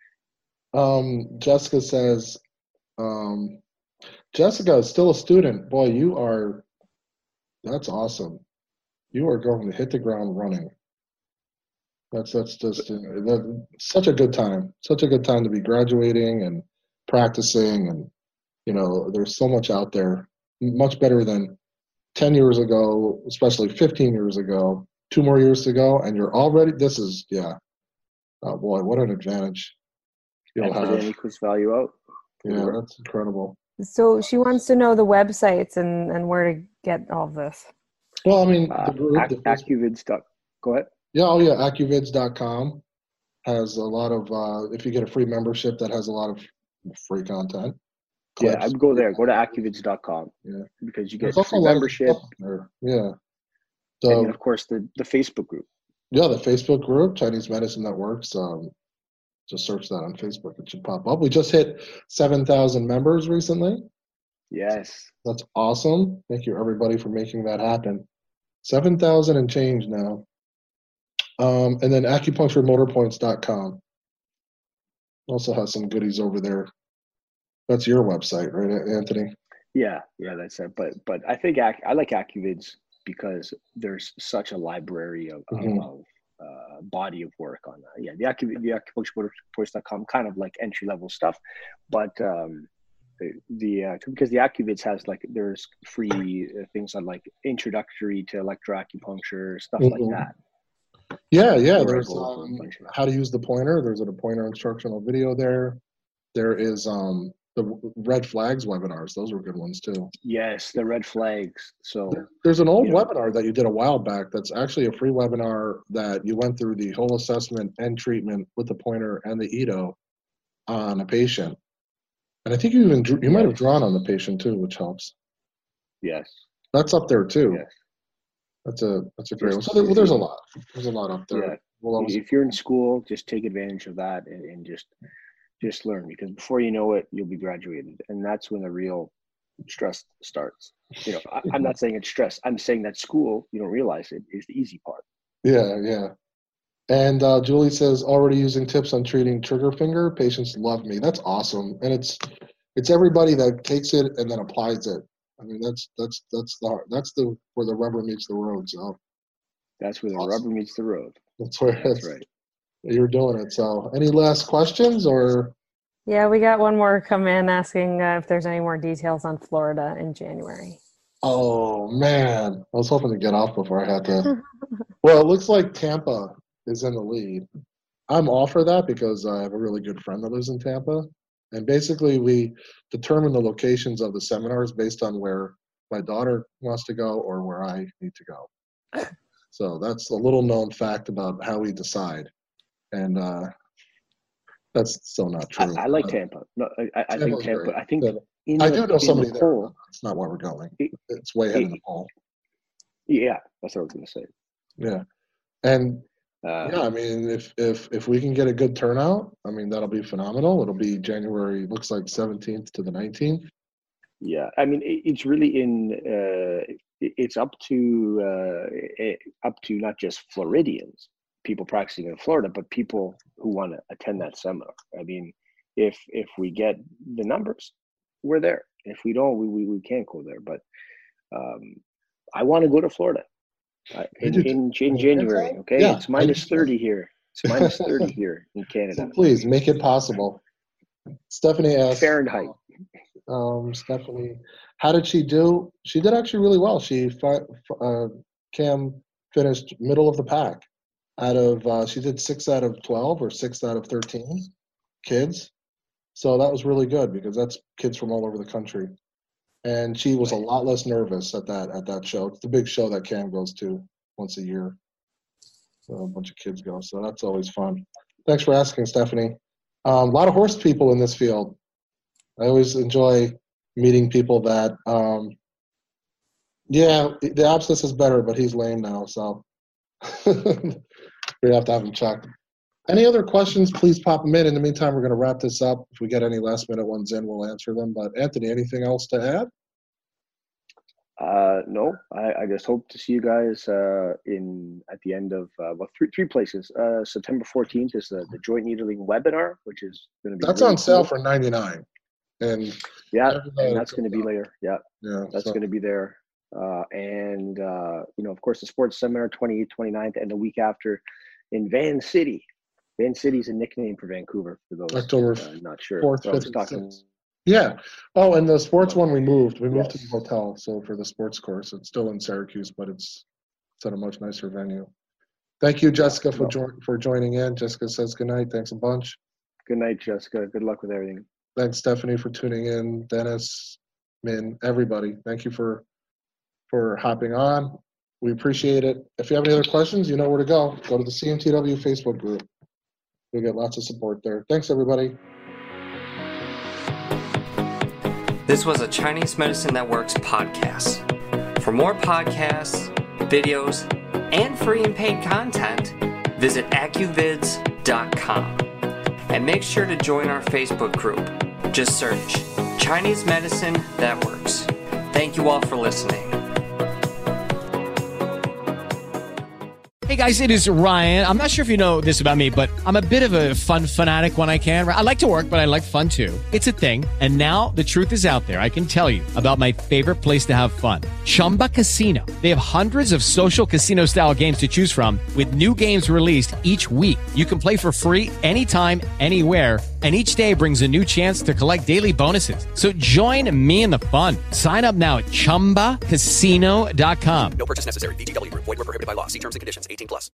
Um, Jessica says, um, Jessica is still a student. Boy, you are, that's awesome. You are going to hit the ground running. That's that's just uh, that, such a good time. Such a good time to be graduating and practicing, and you know, there's so much out there, much better than ten years ago, especially fifteen years ago. Two more years to go, and you're already. This is yeah. Oh boy, what an advantage you'll And for have. the equals value out. Yeah, that's incredible. So she wants to know the websites and, and where to get all of this. Well, I mean, Uh, the group, Ac- the Facebook- Accuvids. Go ahead. yeah, oh yeah, accuvids dot com has a lot of. Uh, if you get a free membership, that has a lot of free content. Yeah, clips. I'd go there. Go to accuvids dot com. Yeah. Because you get There's also free a lot of membership. stuff there. Yeah. And So then, of course, the, the Facebook group. yeah, the Facebook group, Chinese Medicine That Works. Um, just search that on Facebook; it should pop up. We just hit seven thousand members recently. Yes. That's awesome. Thank you, everybody, for making that happen. seven thousand and change now. Um, and then acupuncture motor points dot com also has some goodies over there. That's your website, right, Anthony? Yeah, yeah, that's it. But but I think Ac- I like Accuvids because there's such a library of, Mhm. of uh, body of work on that. Yeah, the Acu the acupuncture motor points dot com kind of like entry level stuff, but um, the, the uh, because the Accuvids has like there's free uh, things on like introductory to electroacupuncture stuff Mhm. like that. Yeah, yeah. Where I There's go over a um, bunch of that. how to use the pointer. There's a pointer instructional video there. There is um, the red flags webinars. Those were good ones too. Yes, the red flags. So There's an old you know, webinar that you did a while back that's actually a free webinar that you went through the whole assessment and treatment with the pointer and the E D O on a patient. And I think you even drew, you might have Yes. drawn on the patient too, which helps. yes, That's up there too. yes. That's a that's a great one. Just- So there, well, there's a lot. There's a lot up there. Yeah. We'll always, If you're in school, just take advantage of that and, and just just learn, because before you know it, you'll be graduated, and that's when the real stress starts. You know, I, I'm not saying it's stress. I'm saying that school, you don't realize it, is the easy part. yeah, yeah. And uh, Julie says, already using tips on treating trigger finger. Patients love me. That's awesome. And it's it's everybody that takes it and then applies it. I mean, that's that's that's the that's the where the rubber meets the road. So that's where the awesome. rubber meets the road. That's where that's right. You're doing it. So, any last questions or? Yeah, we got one more come in asking uh, if there's any more details on Florida in January. Oh man, I was hoping to get off before I had to. Well, it looks like Tampa is in the lead. I'm all for that because I have a really good friend that lives in Tampa. And basically, we determine the locations of the seminars based on where my daughter wants to go or where I need to go. So that's a little known fact about how we decide. And uh, that's so not true. I, I like Tampa. No, I, I think Tampa. Great. I think in I the, do know somebody the there. poll, that's not where we're going. It, it's way ahead it, of the poll. Yeah, that's what I was going to say. Yeah, and uh, yeah, I mean, if if if we can get a good turnout, I mean, that'll be phenomenal. It'll be January. Looks like seventeenth to the nineteenth. Yeah, I mean, it, it's really in. Uh, it, it's up to uh, it, up to not just Floridians, people practicing in Florida, but people who want to attend that seminar. I mean, if if we get the numbers, we're there. If we don't, we we, we can't go there. But um, I want to go to Florida uh, in, in in January. Okay, yeah, it's minus thirty here. It's minus thirty here in Canada. So please make it possible. Stephanie asked Fahrenheit. Um, Stephanie, how did she do? She did actually really well. She uh, Cam finished middle of the pack. Out of uh, she did six out of twelve or six out of thirteen kids. So that was really good because that's kids from all over the country. And she was a lot less nervous at that at that show. It's the big show that Cam goes to once a year. So a bunch of kids go. So that's always fun. Thanks for asking, Stephanie. Um, a lot of horse people in this field. I always enjoy meeting people that, um, yeah, the abscess is better, but he's lame now, so we have to have him checked. Any other questions, please pop them in. In the meantime, we're going to wrap this up. If we get any last-minute ones in, we'll answer them. But, Anthony, anything else to add? Uh, no, I, I just hope to see you guys uh, in at the end of uh, well, three three places. Uh, September fourteenth is the, the Joint Needling webinar, which is going to be that's really on sale cool. for ninety-nine. And yeah, and that's going to be later. Yeah, yeah, that's so. going to be there. Uh, and uh, you know, of course, the sports seminar twenty-eighth, twenty-ninth, and the week after in Van City. Van City is a nickname for Vancouver. For those October uh, not sure. fourth, so fifth, and talking, sixth. Yeah. Oh, and the sports one we moved. We moved yes. to the hotel. So for the sports course, it's still in Syracuse, but it's it's at a much nicer venue. Thank you, Jessica, for jo- for joining in. Jessica says good night. Thanks a bunch. Good night, Jessica. Good luck with everything. Thanks, Stephanie, for tuning in. Dennis, Min, everybody. Thank you for for hopping on. We appreciate it. If you have any other questions, you know where to go. Go to the C M T W Facebook group. You'll get lots of support there. Thanks, everybody. This was a Chinese Medicine That Works podcast. For more podcasts, videos, and free and paid content, visit acuvids dot com. And make sure to join our Facebook group. Just search Chinese Medicine That Works. Thank you all for listening. Hey guys, it is Ryan. I'm not sure if you know this about me, but I'm a bit of a fun fanatic when I can. I like to work, but I like fun too. It's a thing. And now the truth is out there. I can tell you about my favorite place to have fun. Chumba Casino. They have hundreds of social casino style games to choose from with new games released each week. You can play for free anytime, anywhere. And each day brings a new chance to collect daily bonuses. So join me in the fun. Sign up now at chumba casino dot com. No purchase necessary. V G W Group. Void where prohibited by law. See terms and conditions. eighteen plus.